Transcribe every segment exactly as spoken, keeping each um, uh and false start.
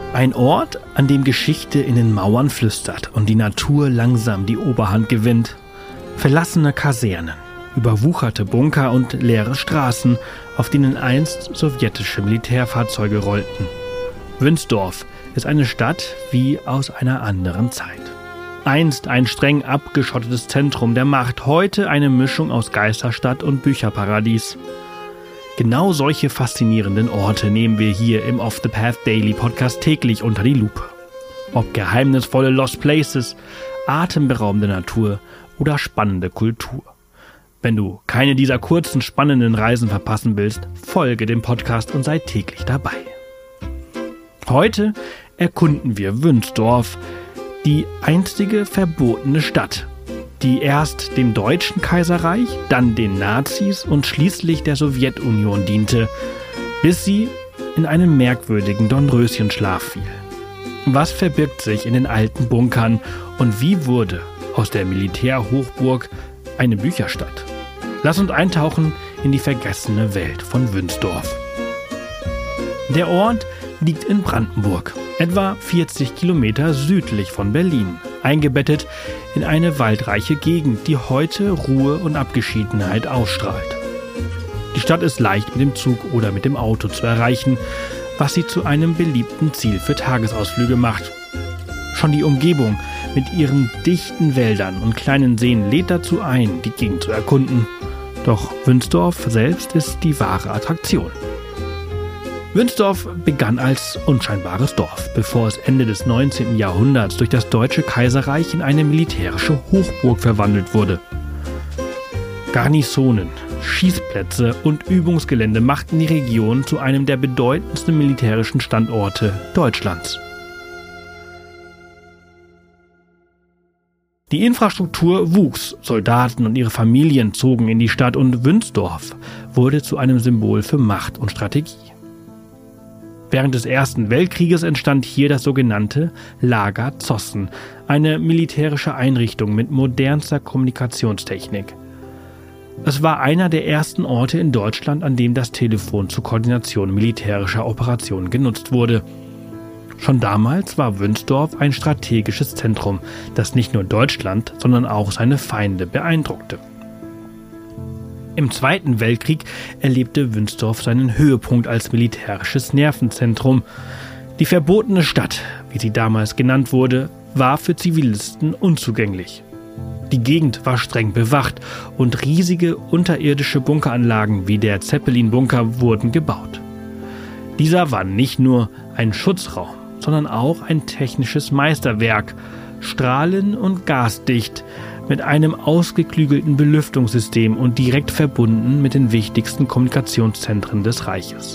Ein Ort, an dem Geschichte in den Mauern flüstert und die Natur langsam die Oberhand gewinnt. Verlassene Kasernen, überwucherte Bunker und leere Straßen, auf denen einst sowjetische Militärfahrzeuge rollten. Wünsdorf ist eine Stadt wie aus einer anderen Zeit. Einst ein streng abgeschottetes Zentrum der Macht, heute eine Mischung aus Geisterstadt und Bücherparadies. Genau solche faszinierenden Orte nehmen wir hier im Off the Path Daily Podcast täglich unter die Lupe. Ob geheimnisvolle Lost Places, atemberaubende Natur oder spannende Kultur. Wenn du keine dieser kurzen, spannenden Reisen verpassen willst, folge dem Podcast und sei täglich dabei. Heute erkunden wir Wünsdorf, die einstige verbotene Stadt, die erst dem Deutschen Kaiserreich, dann den Nazis und schließlich der Sowjetunion diente, bis sie in einen merkwürdigen Dornröschenschlaf fiel. Was verbirgt sich in den alten Bunkern und wie wurde aus der Militärhochburg eine Bücherstadt? Lass uns eintauchen in die vergessene Welt von Wünsdorf. Der Ort liegt in Brandenburg, etwa vierzig Kilometer südlich von Berlin, eingebettet in eine waldreiche Gegend, die heute Ruhe und Abgeschiedenheit ausstrahlt. Die Stadt ist leicht mit dem Zug oder mit dem Auto zu erreichen, was sie zu einem beliebten Ziel für Tagesausflüge macht. Schon die Umgebung mit ihren dichten Wäldern und kleinen Seen lädt dazu ein, die Gegend zu erkunden. Doch Wünsdorf selbst ist die wahre Attraktion. Wünsdorf begann als unscheinbares Dorf, bevor es Ende des neunzehnten Jahrhunderts durch das Deutsche Kaiserreich in eine militärische Hochburg verwandelt wurde. Garnisonen, Schießplätze und Übungsgelände machten die Region zu einem der bedeutendsten militärischen Standorte Deutschlands. Die Infrastruktur wuchs, Soldaten und ihre Familien zogen in die Stadt und Wünsdorf wurde zu einem Symbol für Macht und Strategie. Während des Ersten Weltkrieges entstand hier das sogenannte Lager Zossen, eine militärische Einrichtung mit modernster Kommunikationstechnik. Es war einer der ersten Orte in Deutschland, an dem das Telefon zur Koordination militärischer Operationen genutzt wurde. Schon damals war Wünsdorf ein strategisches Zentrum, das nicht nur Deutschland, sondern auch seine Feinde beeindruckte. Im Zweiten Weltkrieg erlebte Wünsdorf seinen Höhepunkt als militärisches Nervenzentrum. Die verbotene Stadt, wie sie damals genannt wurde, war für Zivilisten unzugänglich. Die Gegend war streng bewacht und riesige unterirdische Bunkeranlagen wie der Zeppelin-Bunker wurden gebaut. Dieser war nicht nur ein Schutzraum, sondern auch ein technisches Meisterwerk, strahlen- und gasdicht, mit einem ausgeklügelten Belüftungssystem und direkt verbunden mit den wichtigsten Kommunikationszentren des Reiches.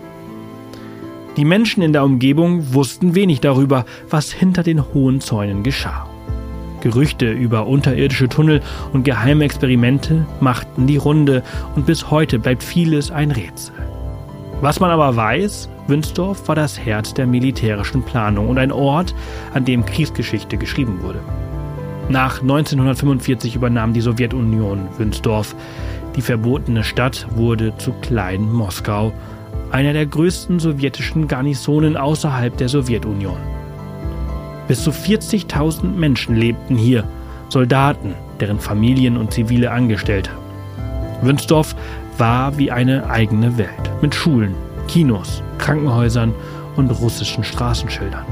Die Menschen in der Umgebung wussten wenig darüber, was hinter den hohen Zäunen geschah. Gerüchte über unterirdische Tunnel und geheime Experimente machten die Runde und bis heute bleibt vieles ein Rätsel. Was man aber weiß, Wünsdorf war das Herz der militärischen Planung und ein Ort, an dem Kriegsgeschichte geschrieben wurde. Nach neunzehnhundertfünfundvierzig übernahm die Sowjetunion Wünsdorf. Die verbotene Stadt wurde zu Klein Moskau, einer der größten sowjetischen Garnisonen außerhalb der Sowjetunion. Bis zu vierzigtausend Menschen lebten hier, Soldaten, deren Familien und zivile Angestellte. Wünsdorf war wie eine eigene Welt, mit Schulen, Kinos, Krankenhäusern und russischen Straßenschildern.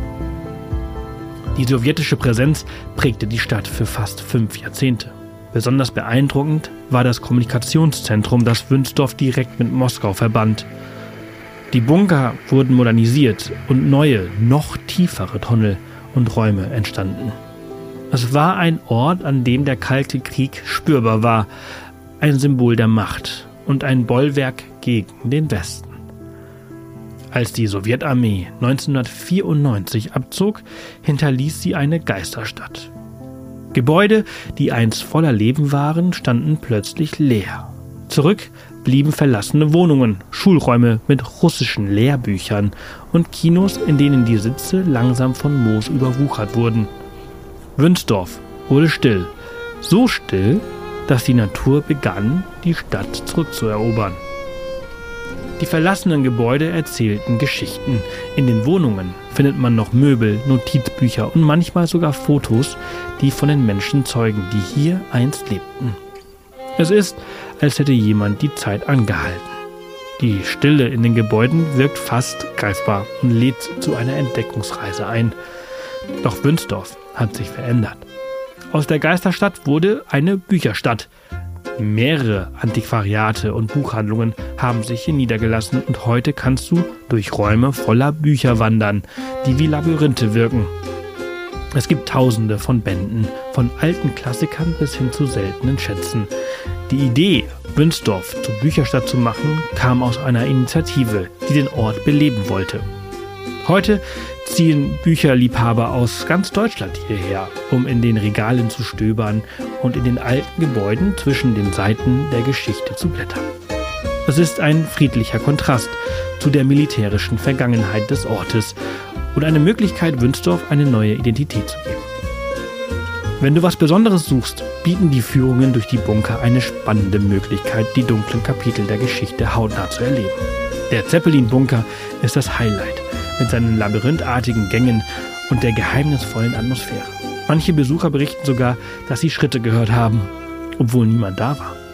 Die sowjetische Präsenz prägte die Stadt für fast fünf Jahrzehnte. Besonders beeindruckend war das Kommunikationszentrum, das Wünsdorf direkt mit Moskau verband. Die Bunker wurden modernisiert und neue, noch tiefere Tunnel und Räume entstanden. Es war ein Ort, an dem der Kalte Krieg spürbar war, ein Symbol der Macht und ein Bollwerk gegen den Westen. Als die Sowjetarmee neunzehnhundertvierundneunzig abzog, hinterließ sie eine Geisterstadt. Gebäude, die einst voller Leben waren, standen plötzlich leer. Zurück blieben verlassene Wohnungen, Schulräume mit russischen Lehrbüchern und Kinos, in denen die Sitze langsam von Moos überwuchert wurden. Wünsdorf wurde still, so still, dass die Natur begann, die Stadt zurückzuerobern. Die verlassenen Gebäude erzählten Geschichten. In den Wohnungen findet man noch Möbel, Notizbücher und manchmal sogar Fotos, die von den Menschen zeugen, die hier einst lebten. Es ist, als hätte jemand die Zeit angehalten. Die Stille in den Gebäuden wirkt fast greifbar und lädt zu einer Entdeckungsreise ein. Doch Wünsdorf hat sich verändert. Aus der Geisterstadt wurde eine Bücherstadt. Mehrere Antiquariate und Buchhandlungen haben sich hier niedergelassen und heute kannst du durch Räume voller Bücher wandern, die wie Labyrinthe wirken. Es gibt tausende von Bänden, von alten Klassikern bis hin zu seltenen Schätzen. Die Idee, Wünsdorf zur Bücherstadt zu machen, kam aus einer Initiative, die den Ort beleben wollte. Heute ziehen Bücherliebhaber aus ganz Deutschland hierher, um in den Regalen zu stöbern und in den alten Gebäuden zwischen den Seiten der Geschichte zu blättern. Es ist ein friedlicher Kontrast zu der militärischen Vergangenheit des Ortes und eine Möglichkeit, Wünsdorf eine neue Identität zu geben. Wenn du was Besonderes suchst, bieten die Führungen durch die Bunker eine spannende Möglichkeit, die dunklen Kapitel der Geschichte hautnah zu erleben. Der Zeppelin-Bunker ist das Highlight mit seinen labyrinthartigen Gängen und der geheimnisvollen Atmosphäre. Manche Besucher berichten sogar, dass sie Schritte gehört haben, obwohl niemand da war.